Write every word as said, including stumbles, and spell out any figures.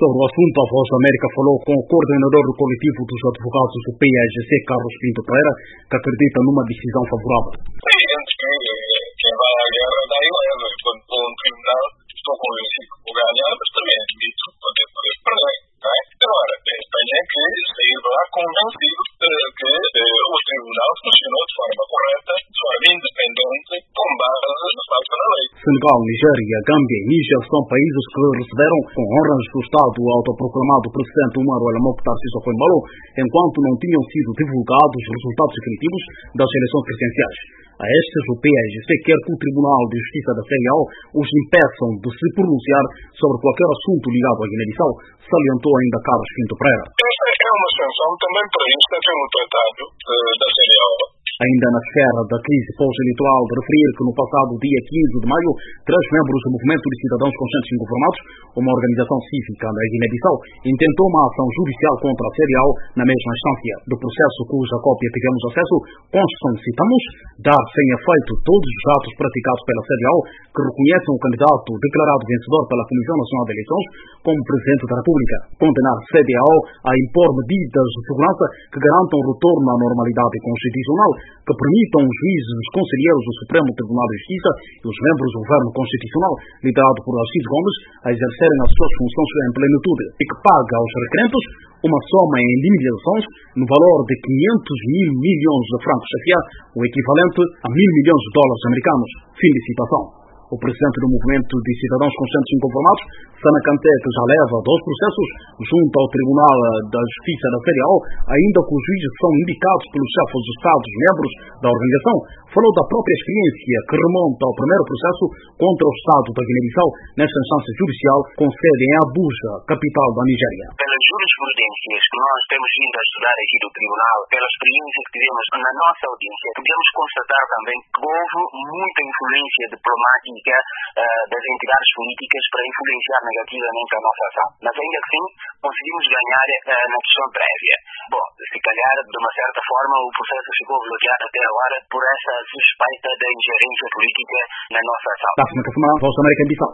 Sobre o assunto, a Voz da América falou com o coordenador do coletivo dos advogados do P A G C, Carlos Pinto Pereira, que acredita numa decisão favorável. É evidente que quem vai à guerra dá e leva. Quando vou um tribunal, estou convencido que vou ganhar, mas também admito que poder poder perder. Não é? Agora, tenho que sair de lá convencido que eh, o tribunal funcionou de forma correta, de forma independente, com base no Estado da lei. Senegal, Nigéria, Gâmbia e Níger são países que receberam com honras do Estado o autoproclamado presidente Umar Al-Mokhtar Sissoko Embalo, enquanto não tinham sido divulgados os resultados definitivos das eleições presidenciais. A estes, o P A G C quer que o Tribunal de Justiça da C E A O os impeçam de se pronunciar sobre qualquer assunto ligado à Guiné-Bissau, salientou ainda Carlos Pinto Pereira. Esta é uma sanção também prevista pelo Tratado da C E A O. Ainda na esfera da crise pós-eleitoral, de referir que no passado dia quinze de maio, três membros do Movimento de Cidadãos Conscientes Inconformados, uma organização cívica da Guiné-Bissau, intentou uma ação judicial contra a C E A O na mesma instância. Do processo cuja cópia tivemos acesso, constam, citamos, dar sem efeito todos os atos praticados pela C E A O que reconhecem o candidato declarado vencedor pela Comissão Nacional de Eleições como Presidente da República. Condenar a C E A O a impor medidas de segurança que garantam o retorno à normalidade constitucional, que permitam os juízes, os conselheiros do Supremo Tribunal de Justiça e os membros do Governo Constitucional, liderado por Alcides Gomes, a exercerem as suas funções em plenitude e que paga aos requerentes uma soma em indemnizações no valor de quinhentos mil milhões de francos C F A, o equivalente a mil milhões de dólares americanos. Fim de citação. O presidente do Movimento de Cidadãos Conscientes Inconformados, Sana Kanté, que já leva dois processos junto ao Tribunal da Justiça da C E A O, ainda que os juízes são indicados pelos chefes dos Estados-membros da organização, falou da própria experiência que remonta ao primeiro processo contra o Estado da Guiné-Bissau nesta instância judicial com sede em Abuja, capital da Nigéria. Pelas jurisprudências que nós temos vindo a estudar aqui do Tribunal, pela experiência que tivemos na nossa audiência, podemos constatar também que houve muita influência diplomática uh, das entidades políticas para influenciar negativamente a nossa ação. Mas ainda assim, conseguimos ganhar uh, na questão prévia. Bom, se calhar, de uma certa forma, o processo ficou bloqueado até agora por essa suspeita da ingerência política na nossa ação. Da Voz da América em Bissau.